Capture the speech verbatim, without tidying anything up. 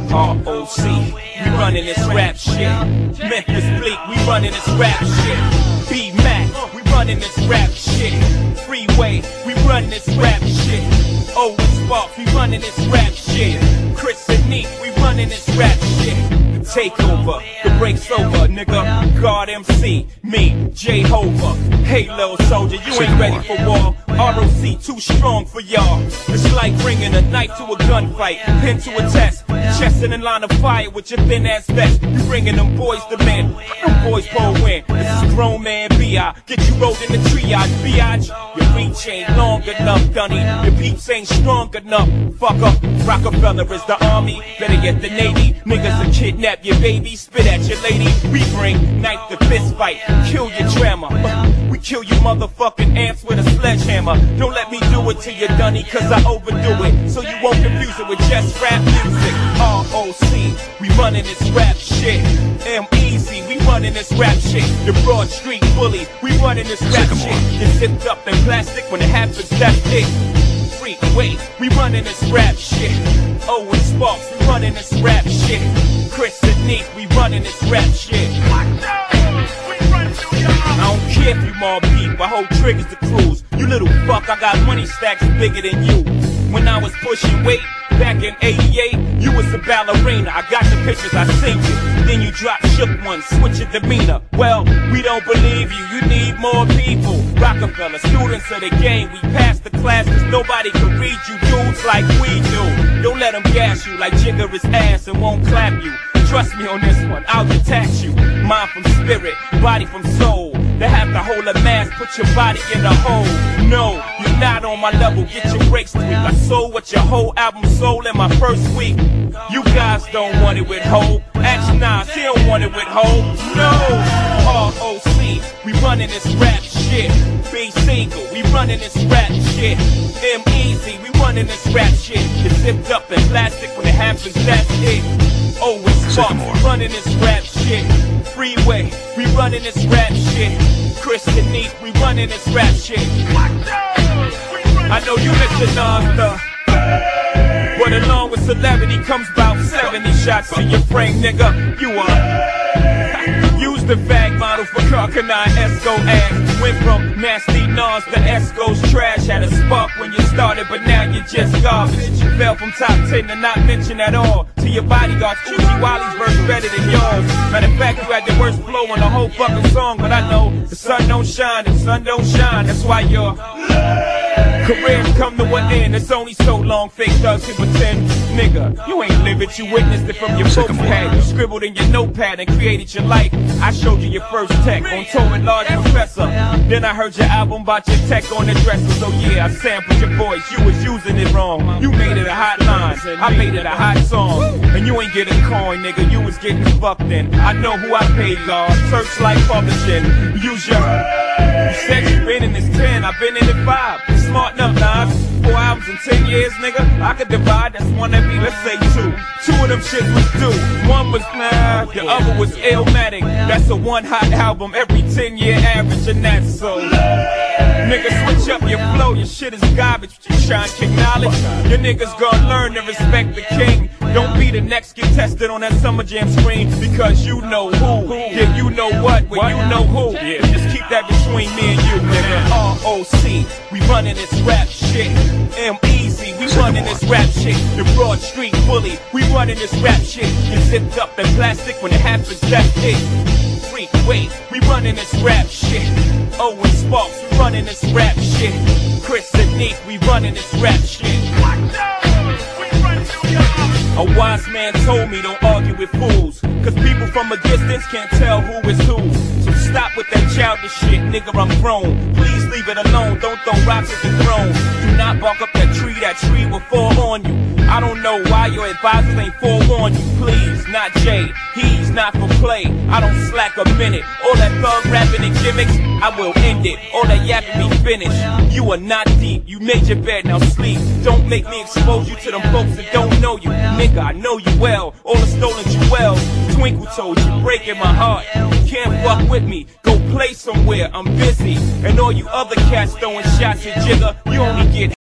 R O C, we running this rap shit. Memphis Bleak, we running this rap shit. B-Mac, we running this rap shit. Freeway, we running this rap shit. O Sparks, we running this rap shit. Chris and Neek, we running this rap shit. The takeover, the break's over, nigga. God M C, me, Jehovah. Hey, little soldier, you ain't ready for war. R O C too strong for y'all. It's like bringing a knife to a gunfight, pin to a test, chest in a line of fire with your thin ass vest. You bringing them boys to men, them boys pull win. This is grown man B I, get you rolled in the triage, biatch. Your reach ain't long enough, Dunny. Your peeps ain't strong enough. Fuck up, Rockefeller is the army, better get the Navy. Niggas will kidnap your baby, spit at your lady. We bring knife to fist fight, kill your drama. We kill you motherfucking ants with a sledgehammer. Don't let me do it to you, Dunny, cause I overdo it. So you won't confuse it with just rap music. R O C, we running this rap shit. M E Z, we running this rap shit. The Broad Street Bully, we running this rap shit. It's zipped up in plastic when it happens, that's it. Freeway, we running this rap shit. Owen Sparks, we running this rap shit. Chris and Neek, we running this rap shit. I don't care if you mob deep, I hold triggers to cruise. You little fuck, I got money stacks bigger than you. When I was pushing weight, back in eighty-eight, you was a ballerina. I got the pictures, I seen you. Then you dropped shook one, switch your demeanor. Well, we don't believe you, you need more people. Rockefeller, students of the game, we passed the class cause nobody can read you dudes like we do. Don't let them gas you like Jigger is ass and won't clap you. Trust me on this one, I'll detach you. Mind from spirit, body from soul. They have to hold a mask, put your body in a hole. No, you're not on my level, get your breaks tweaked. I sold what your whole album sold in my first week. You guys don't want it with Ho. Ask Nas, he don't want it with Ho. No, R O C, we running this rap shit. B Single, we running this rap shit. M E Z, we running this rap shit. It's zipped up in plastic when it happens, that's it. Owen Sparks, we running this rap shit. Freeway, we running this rap shit. Chris and Neek, we running this rap shit. I know you listen Nas the but along with celebrity comes about seventy shots to your frame, nigga. You are use the fag model for Carcanine Esco ass. Went from nasty Nas to Esco's trash. Had a spark when you started, but now you're just garbage. Fell from top ten to not mention at all. To your bodyguards, Uchi Wally's verse better than yours. Matter of fact, you had the worst flow on the whole fucking song. But I know the sun don't shine, the sun don't shine. That's why your career's come to an end. It's only so long fake thugs can pretend. Nigga, you ain't live it, you witnessed it from your folks' pad. You scribbled in your notepad and created your life. I showed you your first tech on tour with Large Professor. Then I heard your album about your tech on the dresser. So yeah, I sampled your voice, you was using it wrong. You made it a hot line, I made it a hot song. And you ain't getting coin, nigga, you was getting fucked in. I know who I paid, God. Searchlight Publishing. Use your... You said you been in this ten, I've been in it five. Smart enough, Nas. Four albums in ten years, nigga. I could divide, that's one that be, let's say two. Two of them shits was due. One was nah, the other was Illmatic. That's a one hot album every ten year average, and that's so. Nigga, switch up your flow, your shit is garbage. You trying to kick knowledge? Your niggas gonna learn to respect the king. Don't be the next get tested on that Summer Jam screen because you know who. Yeah, you know what, when you know who. Yeah, just keep that between me and you, nigga. R O C, we running this rap shit. M E Z, we running this rap shit. The Broad Street Bully, we running this rap shit. It's zipped up in plastic when it happens, that's it. Freeway, we running this rap shit. Owen Sparks, we running this rap shit. Chris and Neek, we running this rap shit. A wise man told me don't argue with fools, cause people from a distance can't tell who is who. So stop with that childish shit, nigga, I'm grown. Please leave it alone, don't throw rocks at the throne. Do not bark up that tree, that tree will fall on you. I don't know why your advisors ain't forewarned you. Please, not Jay, he's not for play. I don't slack a minute. All that thug rapping and gimmicks, I will end it. All that yapping me finished. You are not deep, you made your bed, now sleep. Don't make me expose you to them folks that don't know you. Nigga, I know you well, all the stolen jewels. Twinkle told you, breaking my heart. You can't fuck with me, go play somewhere, I'm busy. And all you other cats throwing shots at Jigger, you only get